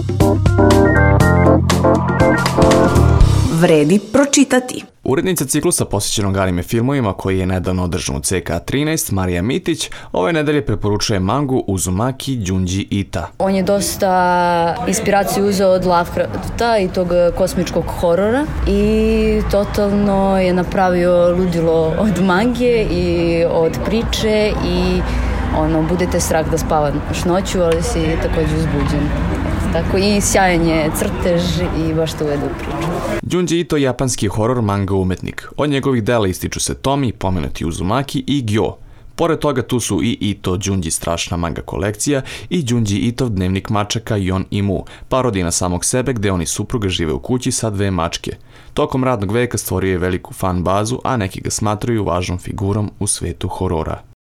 Vredi pročitati. Urednica ciklusa posvećenog anime filmovima koji je nedavno održan u CK13, Marija Mitić, ove nedelje preporučuje mangu Uzumaki Junji Ita. On je dosta inspiraciju uzeo od Lovecrafta i tog kosmičkog horora i totalno je napravio ludilo od mange i od priče i budete strah da spavaš noću, ali si također uzbuđen. Tako i sjajan je crtež i baš to uvede u priču. Junji Ito je japanski horor manga umetnik. Od njegovih dela ističu se Tomi, pomenuti Uzumaki i Gyo. Pored toga tu su i Ito Junji strašna manga kolekcija i Junji Itov dnevnik mačaka Yon i Mu, parodija na samog sebe gde on i supruga žive u kući sa 2 mačke. Tokom radnog veka stvorio je veliku fan bazu, a neki ga smatraju važnom figurom u svetu horora.